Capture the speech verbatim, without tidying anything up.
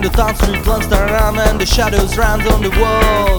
the town street lamps turn around and the shadows round on the walls.